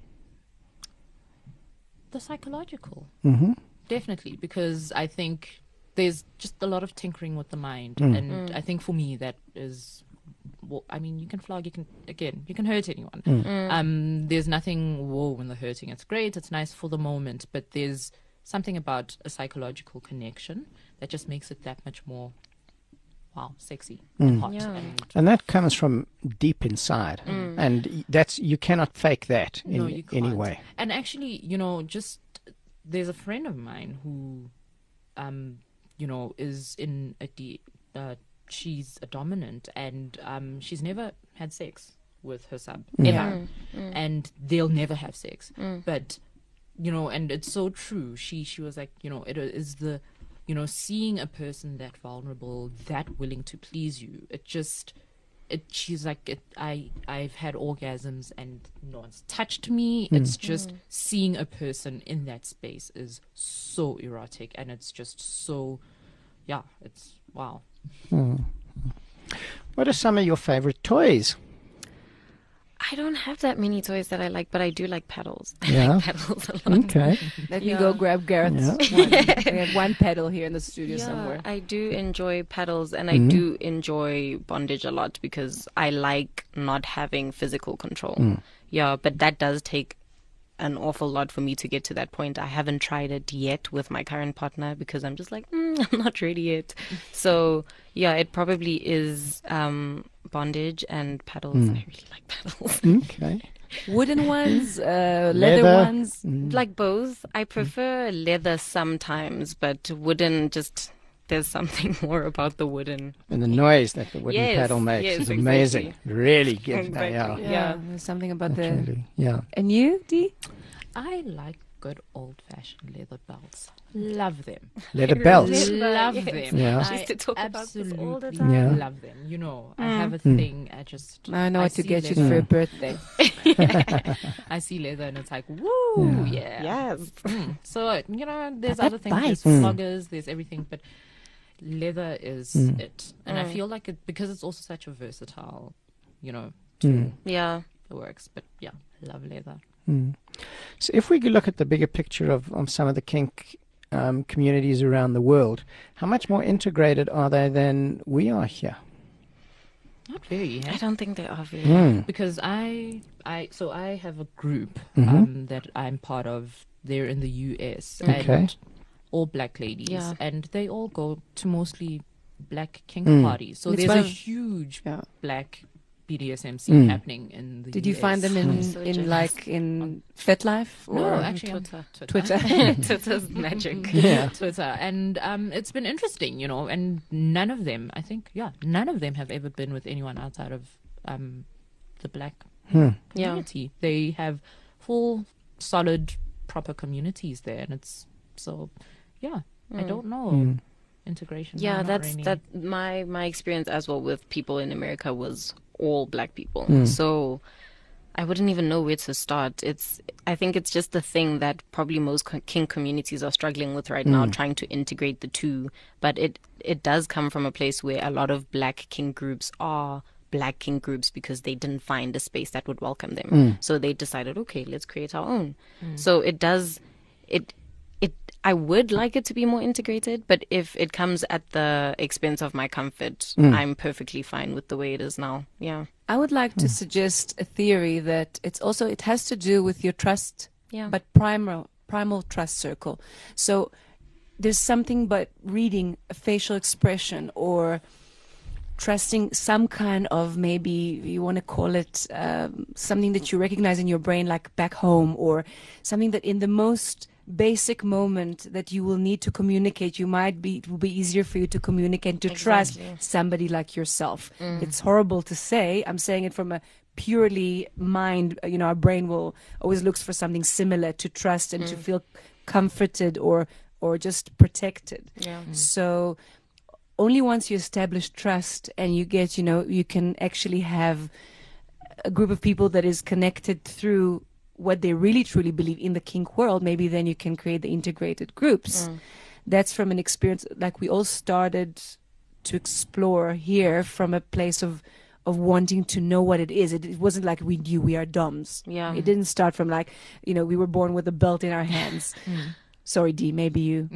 The psychological. Mm-hmm. Definitely, because I think there's just a lot of tinkering with the mind. And I think for me, that is, well, I mean, you can flog, you can, again, you can hurt anyone. Um, there's nothing whoa when they're hurting. It's great, it's nice for the moment, but there's something about a psychological connection that just makes it that much more, wow, sexy and hot. Yeah. And And that comes from deep inside, and y- that's you cannot fake that in no, you any can't. way. And actually, you know, just there's a friend of mine who, um, you know, is in a de- uh, she's a dominant, and um, she's never had sex with her sub ever, and they'll never have sex. But you know, and it's so true. She she was like, you know, it is the, you know, seeing a person that vulnerable, that willing to please you. It just. It, she's like, it, I, I've had orgasms and no one's touched me. It's just seeing a person in that space is so erotic, and it's just so, yeah, it's wow. What are some of your favorite toys? I don't have that many toys that I like, but I do like pedals. I Yeah. like pedals a lot. Okay. Let me Yeah. go grab Garrett's one. We have one pedal here in the studio somewhere. I do enjoy pedals, and I do enjoy bondage a lot because I like not having physical control. Yeah, but that does take an awful lot for me to get to that point. I haven't tried it yet with my current partner because I'm just like, mm, I'm not ready yet. So yeah, it probably is um, bondage and pedals. I really like pedals. Okay. Wooden ones, uh, leather, Leather. ones. Like both. I prefer leather sometimes, but wooden just, there's something more about the wooden. And the noise that the wooden Yes, paddle makes yes, is amazing. exactly. Really gives Exactly. yeah. Yeah, Yeah. there's something about the. Absolutely. Yeah. And you, Dee? I like good old-fashioned leather belts. Love them. Leather belts. Leather, Love yes. them. Yeah. She used to talk about this all the absolutely time. Yeah. love them. You know, I have a thing. I just I know what to see get you leather- for your birthday. I see leather and it's like, woo, yeah. Yes. Mm. So uh, you know, there's That other things. There's bites. floggers. There's everything, but leather is it. And I feel like it because it's also such a versatile, you know, tool. Yeah. It works. But yeah, I love leather. Mm. So if we could look at the bigger picture of, of some of the kink um, communities around the world, how much more integrated are they than we are here? Not very. I eh? don't think they are very. Mm. Because I, I, so I have a group Mhm. um, that I'm part of. They're in the U S Okay. and all black ladies, Yeah. and they all go to mostly black kink Mm. parties. So It's there's one a of- huge Yeah. black B D S M scene Mm. happening in the Did U you S. find them in, So in jealous. like in FetLife No, or actually, on Twitter. Twitter. Twitter's magic. Yeah. Twitter, and um, it's been interesting, you know. And none of them, I think, yeah, none of them have ever been with anyone outside of um, the black Hmm. Yeah. community. They have full, solid, proper communities there, and it's so, yeah. I Mm. don't know Mm. integration. Yeah, no, not that's really. that. My my experience as well with people in America was all black people. Mm. So I wouldn't even know where to start. It's I think it's just the thing that probably most co- kink communities are struggling with right now, Mm. trying to integrate the two. But it it does come from a place where a lot of black kink groups are black kink groups because they didn't find a space that would welcome them. Mm. So they decided, okay, let's create our own. So it does it it I would like it to be more integrated, but if it comes at the expense of my comfort, Mm. I'm perfectly fine with the way it is now. Yeah. I would like to suggest a theory that it's also it has to do with your trust, Yeah. but primal primal trust circle. So there's something but reading a facial expression or trusting some kind of, maybe you want to call it um, something that you recognize in your brain, like back home, or something that in the most basic moment that you will need to communicate, you might be, it will be easier for you to communicate, to trust Exactly. somebody like yourself. Mm. It's horrible to say. I'm saying it from a purely mind, you know, our brain will always looks for something similar to trust and to feel comforted or or just protected. Yeah. So only once you establish trust and you get, you know, you can actually have a group of people that is connected through what they really truly believe in the kink world, maybe then you can create the integrated groups. Mm. That's from an experience, like we all started to explore here from a place of of wanting to know what it is. It, it wasn't like we knew we are doms. Yeah. It didn't start from like, you know, we were born with a belt in our hands. Sorry, Dee, maybe you.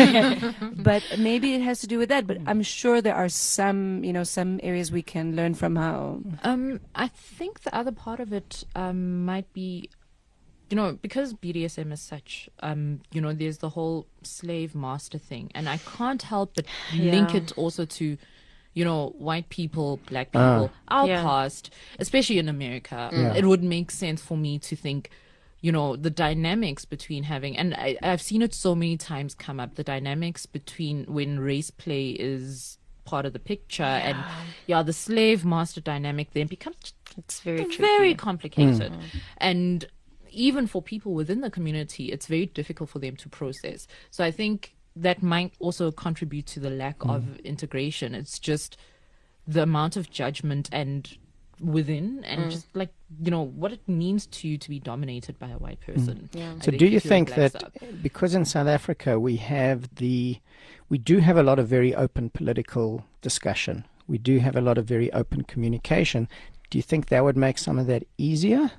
But maybe it has to do with that. But I'm sure there are some, you know, some areas we can learn from how. Um, I think the other part of it um, might be, you know, because B D S M is such, um, you know, there's the whole slave master thing. And I can't help but link Yeah. it also to, you know, white people, black Ah. people, our Yeah. past, especially in America. Yeah. It would make sense for me to think, you know, the dynamics between having, and I, I've seen it so many times come up, the dynamics between when race play is part of the picture and yeah, the slave master dynamic then becomes It's very tricky. very complicated. And even for people within the community, it's very difficult for them to process. So I think that might also contribute to the lack of integration. It's just the amount of judgment and within and just like, you know, what it means to you to be dominated by a white person. Yeah. I So do you if you're a think black that sub- because in South Africa we have the, we do have a lot of very open political discussion, we do have a lot of very open communication, do you think that would make some of that easier?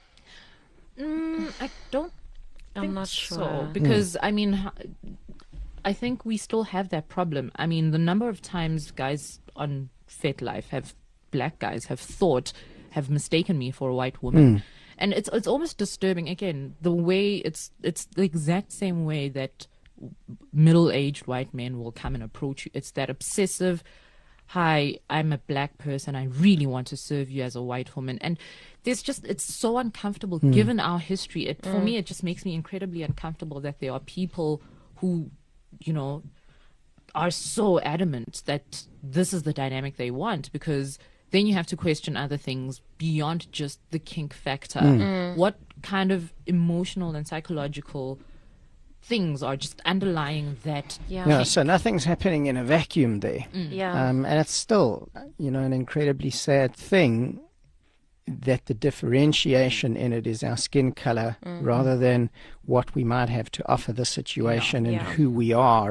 Mm, I don't I'm think not so, sure. because I mean, h- I think we still have that problem. I mean, the number of times guys on FetLife have black guys have thought have mistaken me for a white woman, and it's it's almost disturbing. Again, the way it's it's the exact same way that middle-aged white men will come and approach you. It's that obsessive, hi, I'm a black person, I really want to serve you as a white woman. And there's just, it's so uncomfortable given our history. It, for me, it just makes me incredibly uncomfortable that there are people who, you know, are so adamant that this is the dynamic they want, because then you have to question other things beyond just the kink factor. What kind of emotional and psychological things are just underlying that? Yeah. Yeah, so nothing's happening in a vacuum there. Yeah. Um, and it's still, you know, an incredibly sad thing that the differentiation in it is our skin color rather than what we might have to offer the situation and Yeah. who we are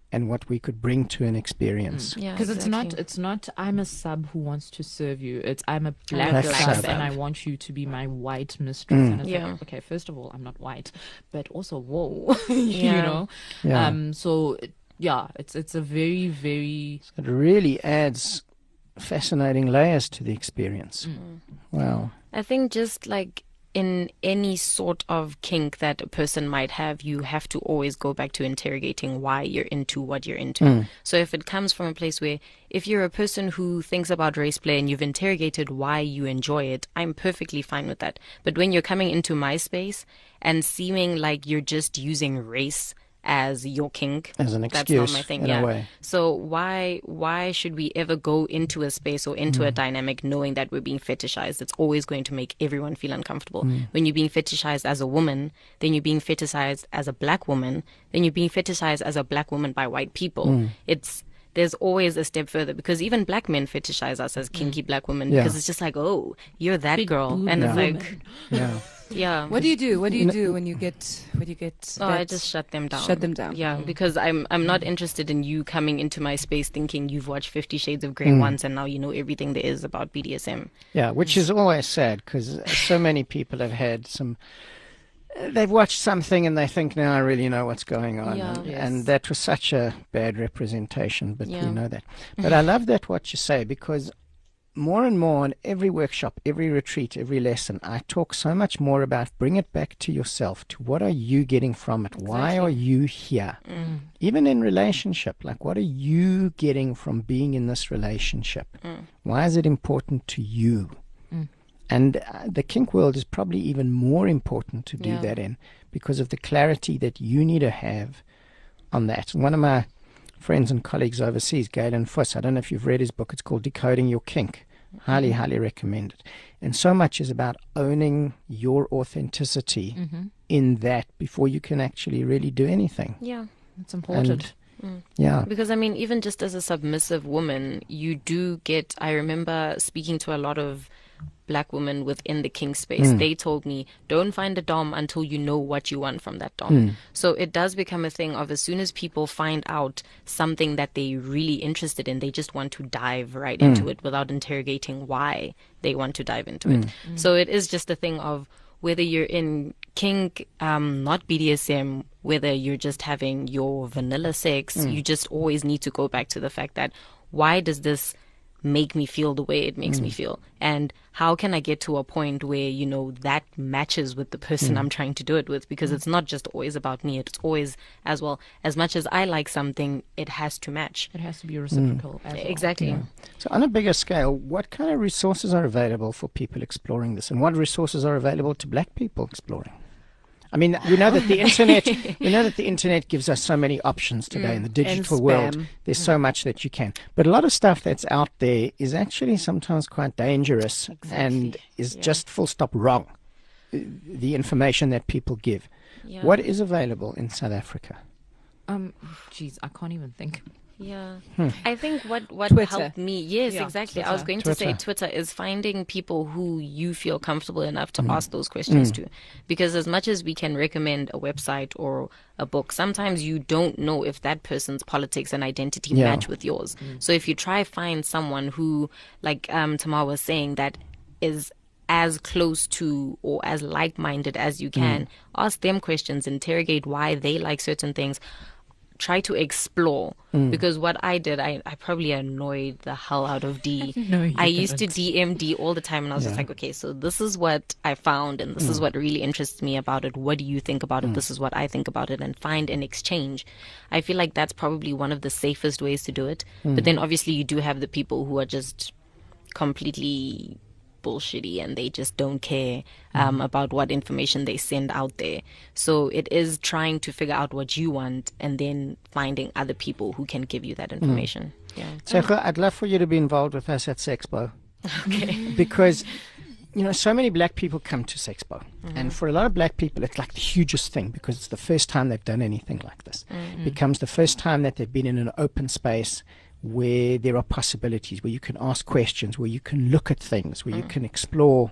and what we could bring to an experience. Yeah, Because it's not exactly. it's not I'm a sub who wants to serve you. It's I'm a black, Black sub, sub. and I want you to be my white mistress. Mm. And it's Yeah. like, okay, first of all, I'm not white, but also whoa, you Yeah. know. Yeah. Um. So it- yeah, it's it's a very very It really adds fascinating layers to the experience. Wow. I think just like in any sort of kink that a person might have, you have to always go back to interrogating why you're into what you're into. So if it comes from a place where if you're a person who thinks about race play and you've interrogated why you enjoy it, I'm perfectly fine with that. But when you're coming into my space and seeming like you're just using race as your kink, As an that's excuse, not my thing. in yeah. a way. So why why should we ever go into a space or into Mm. a dynamic knowing that we're being fetishized? It's always going to make everyone feel uncomfortable. Mm. When you're being fetishized as a woman, then you're being fetishized as a black woman, then you're being fetishized as a black woman by white people. Mm. It's there's always a step further because even black men fetishize us as kinky black women Yeah. because it's just like, oh, you're that Big girl, boob and it's woman. like, Yeah. yeah. What do you do? What do you do when you get when you get? Oh, I that- just shut them down. Shut them down. Yeah, because I'm I'm not interested in you coming into my space thinking you've watched Fifty Shades of Grey Mm. once and now you know everything there is about B D S M. Yeah, which is always sad because so many people have had some. They've watched something and they think now I really know what's going on, Yeah. and, Yes. and that was such a bad representation. But Yeah. we know that. But I love that what you say because more and more in every workshop, every retreat, every lesson, I talk so much more about bring it back to yourself. To what are you getting from it? Why Exactly. are you here? Mm. Even in relationship, like what are you getting from being in this relationship? Mm. Why is it important to you? Mm. And uh, the kink world is probably even more important to do Yeah. that in because of the clarity that you need to have on that. And one of my friends and colleagues overseas, Galen Fuss, I don't know if you've read his book, it's called Decoding Your Kink. Highly, highly recommend it. And so much is about owning your authenticity Mm-hmm. in that before you can actually really do anything. Yeah. It's important. And yeah, Because I mean, even just as a submissive woman, you do get. I remember speaking to a lot of black women within the kink space. Mm. They told me, don't find a dom until you know what you want from that dom. Mm. So it does become a thing of as soon as people find out something that they're really interested in, they just want to dive right Mm. into it without interrogating why they want to dive into it. So it is just a thing of whether you're in kink, um, not B D S M, whether you're just having your vanilla sex, you just always need to go back to the fact that why does this make me feel the way it makes me feel? And how can I get to a point where, you know, that matches with the person I'm trying to do it with? Because it's not just always about me. It's always as well, as much as I like something, it has to match. It has to be reciprocal as well. Exactly. so on a bigger scale, what kind of resources are available for people exploring this, and what resources are available to black people exploring? I mean, we know that the internet, we know that the internet gives us so many options today in the digital world. spam. There's so much that you can, but a lot of stuff that's out there is actually sometimes quite dangerous and Exactly. is Yeah. just full stop wrong. uh, The information that people give. Yeah. What is available in South Africa? Um, geez, I can't even think. Yeah. Hmm. I think what, what Twitter. helped me, yes, Yeah, exactly. I was Twitter. going to say Twitter. Twitter is finding people who you feel comfortable enough Hmm. to ask those questions to. Because as much as we can recommend a website or a book, sometimes you don't know if that person's politics and identity Yeah. match with yours. So if you try find someone who, like um, Tamar was saying, that is as close to or as like-minded as you can, ask them questions, interrogate why they like certain things. Try to explore because what I did, I, I probably annoyed the hell out of D. No, you I used to didn't. D M D all the time, and I was just Yeah. like, okay, so this is what I found, and this is what really interests me about it. What do you think about it? This is what I think about it, and find an exchange. I feel like that's probably one of the safest ways to do it. But then obviously you do have the people who are just completely bullshitty and they just don't care um, about what information they send out there. So it is trying to figure out what you want and then finding other people who can give you that information. Yeah. Sekho, I'd love for you to be involved with us at Sexpo. Okay. Because, you know, so many black people come to Sexpo. And for a lot of black people, it's like the hugest thing because it's the first time they've done anything like this. It becomes the first time that they've been in an open space where there are possibilities, where you can ask questions, where you can look at things, where you can explore.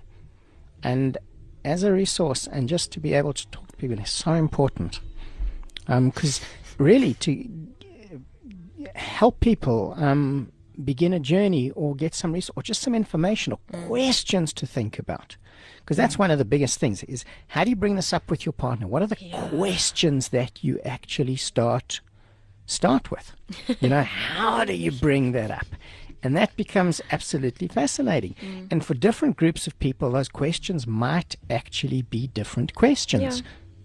And as a resource, and just to be able to talk to people is so important. Because really, to help people um, begin a journey or get some resource or just some information or Mm. questions to think about. Because that's one of the biggest things is how do you bring this up with your partner? What are the questions that you actually start start with? You know, how do you bring that up? And that becomes absolutely fascinating. Mm. And for different groups of people, those questions might actually be different questions.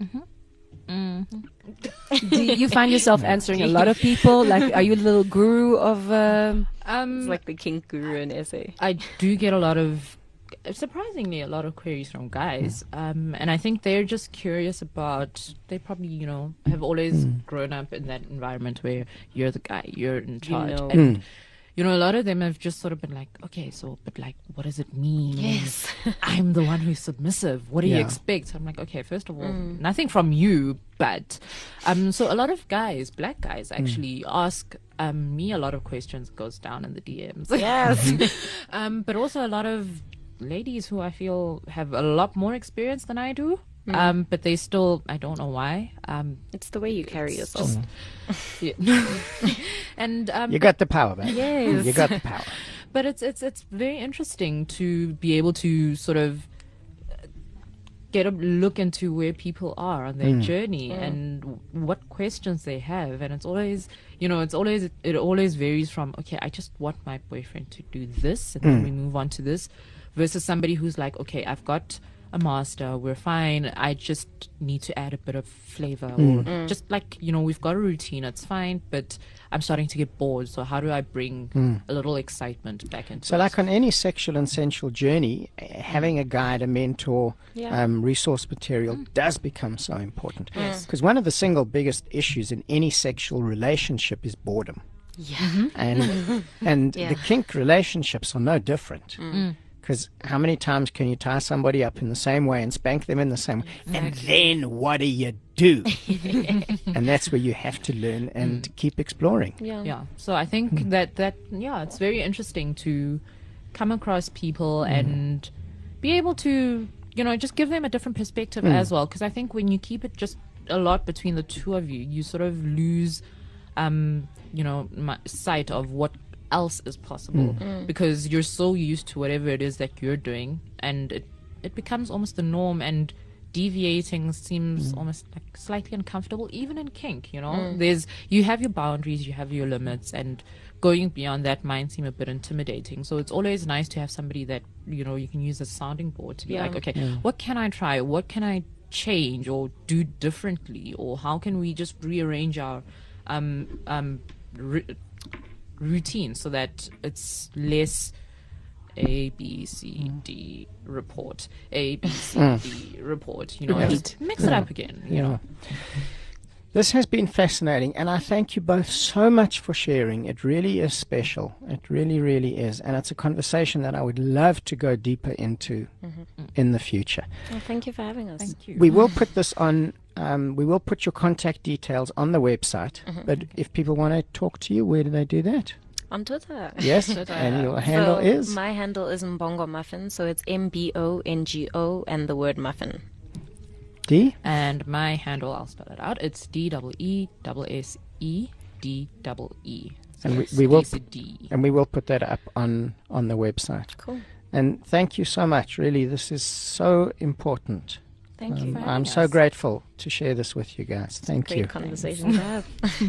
Do you find yourself answering a lot of people? Like, are you a little guru of? Um, Um, It's like the kink guru in S A. I do get a lot of, surprisingly, a lot of queries from guys. Um, and I think they're just curious about, they probably, you know, have always grown up in that environment where you're the guy, you're in charge. know. And, you know, a lot of them have just sort of been like, okay, so, but like, what does it mean? Yes. I'm the one who's submissive. What do you Yeah. expect? So I'm like, okay, first of all, nothing from you, but um, so a lot of guys, black guys, actually ask um me a lot of questions. Goes down in the D Ms. Yes. um, but also a lot of ladies who I feel have a lot more experience than I do. Um, but they still, I don't know why. Um, It's the way you carry yourself. yeah. and um, You got the power, man. Yes. You got the power. but it's it's it's very interesting to be able to sort of get a look into where people are on their journey and w- what questions they have. And it's always, you know, it's always it always varies from, okay, I just want my boyfriend to do this and then we move on to this, versus somebody who's like, okay, I've got a master, we're fine, I just need to add a bit of flavor or just like, you know, we've got a routine, it's fine, but I'm starting to get bored, so how do I bring a little excitement back into So, it? like on any sexual and sensual journey, eh, having a guide, a mentor, Yeah. um, resource material does become so important. Yes. Because one of the single biggest issues in any sexual relationship is boredom. Yeah. And and Yeah. the kink relationships are no different. Because how many times can you tie somebody up in the same way and spank them in the same way? And then what do you do? And that's where you have to learn and keep exploring. Yeah. Yeah. So I think that that yeah, it's very interesting to come across people and be able to, you know, just give them a different perspective as well. Because I think when you keep it just a lot between the two of you, you sort of lose, um, you know, my, sight of what else is possible because you're so used to whatever it is that you're doing, and it it becomes almost the norm, and deviating seems almost like slightly uncomfortable, even in kink. You know, there's you have your boundaries, you have your limits, and going beyond that might seem a bit intimidating. So it's always nice to have somebody that, you know, you can use as a sounding board to be Yeah. like, okay, what can I try? What can I change or do differently? Or how can we just rearrange our um um ri- routine so that it's less A, B, C, D report, A, B, C, D report, you know, just mix it up again, you know. This has been fascinating, and I thank you both so much for sharing. It really is special. It really, really is. And it's a conversation that I would love to go deeper into in the future. Well, thank you for having us. Thank you. We will put this on, um, we will put your contact details on the website. But if people want to talk to you, where do they do that? On Twitter. Yes, and your handle So is? My handle is Mbongo Muffin, so it's M B O N G O and the word muffin. D? And my handle, I'll spell it out. It's D double E double S E D double E. So And we- it's we will Stacey D. And we will put that up on, on the website. Cool. And thank you so much. Really, this is so important. Thank you Um, for having I'm us. so grateful to share this with you guys. Thank Great you. conversation to have.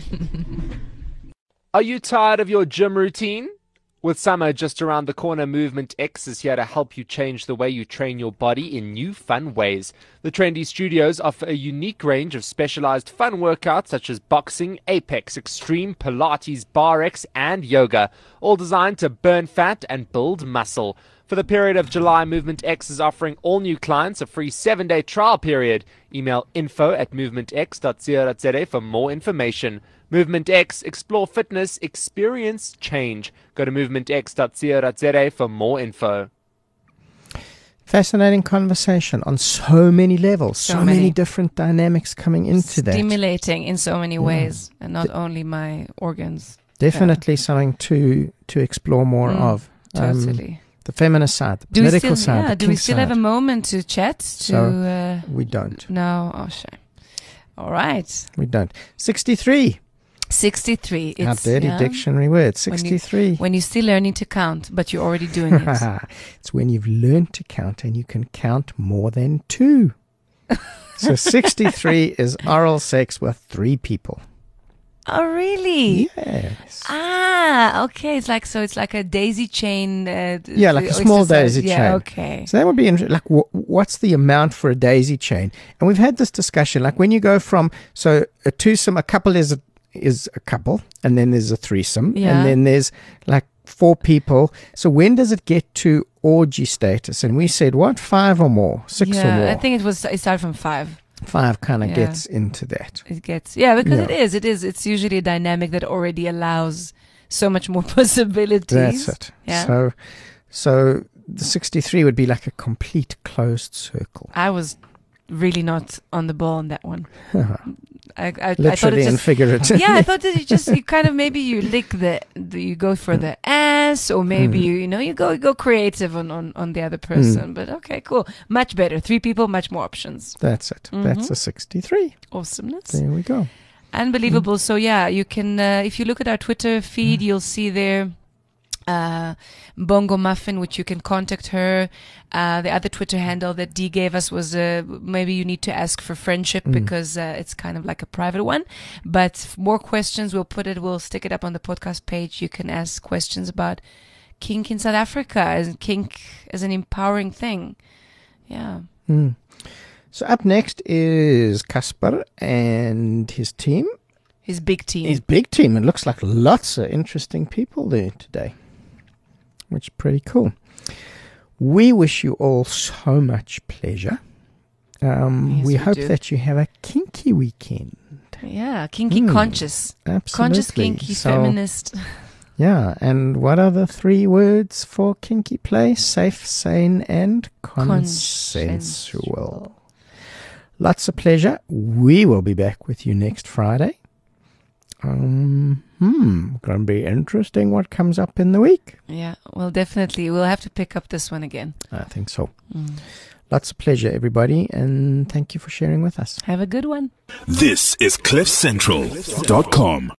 Are you tired of your gym routine? With summer just around the corner, Movement X is here to help you change the way you train your body in new fun ways. The Trendy Studios offer a unique range of specialized fun workouts such as boxing, Apex, Extreme, Pilates, Bar X, and yoga, all designed to burn fat and build muscle. For the period of July, Movement X is offering all new clients a free seven-day trial period. Email info at movementx dot co dot za for more information. Movement X, explore fitness, experience change. Go to movementx dot co dot za for more info. Fascinating conversation on so many levels, so, So many. many. different dynamics coming into that. Stimulating in so many ways, and not only my organs. Definitely something to to explore more Mm, of. Um, Totally. the feminine side, the do we political still, side, yeah, the do we kink still side. have a moment to chat? To So, uh, We don't. no, oh shame. All right. We don't. sixty-three. sixty-three. Our It's, dirty yeah, dictionary word, when you- sixty-three. When you're still learning to count, but you're already doing it. It's when you've learned to count and you can count more than two. So sixty-three is oral sex with three people. Oh, really? Yes. Ah, okay. It's like, so it's like a daisy chain. Uh, Yeah, like a small exercise. daisy yeah, chain. okay. So that would be interesting. Like, wh- what's the amount for a daisy chain? And we've had this discussion. Like, when you go from, so a twosome, a couple is a, is a couple, and then there's a threesome, Yeah. and then there's like four people. So when does it get to orgy status? And we said, what? Five or more? Six yeah, or more? I think it was, it started from five. Five kind of Yeah. gets into that. It gets, yeah, because Yeah. it is, it is, it's usually a dynamic that already allows so much more possibilities. That's it. Yeah. So, so the sixty-three would be like a complete closed circle. I was really not on the ball on that one. I, I, I thought Literally it and just, figuratively. yeah, I thought that you just, you kind of, maybe you lick the, the you go for the ass, or maybe Hmm. you, you know, you go, you go creative on, on, on the other person. But okay, cool. Much better. Three people, much more options. That's it. That's Mhm. a sixty-three. Awesomeness. There we go. Unbelievable. So yeah, you can, uh, if you look at our Twitter feed, Mm. you'll see there, uh, Bongo Muffin, which you can contact her. Uh, the other Twitter handle that Dee gave us was, uh, maybe you need to ask for friendship Mm. because, uh, it's kind of like a private one. But f- more questions, we'll put it, we'll stick it up on the podcast page. You can ask questions about kink in South Africa, as kink as an empowering thing. Yeah. Mm. So up next is Casper and his team. His big team. His big team. It looks like lots of interesting people there today, which is pretty cool. We wish you all so much pleasure. Um, Yes, we we hope do. that you have a kinky weekend. Yeah. Kinky Mm. conscious. Absolutely. Conscious, kinky, So, feminist. Yeah, and what are the three words for kinky play? Safe, sane, and consensual. Consensual. Lots of pleasure. We will be back with you next Friday. Um, hmm, going to be interesting what comes up in the week. Yeah, well, definitely. We'll have to pick up this one again. I think so. Mm. Lots of pleasure, everybody, and thank you for sharing with us. Have a good one. This is cliff central dot com.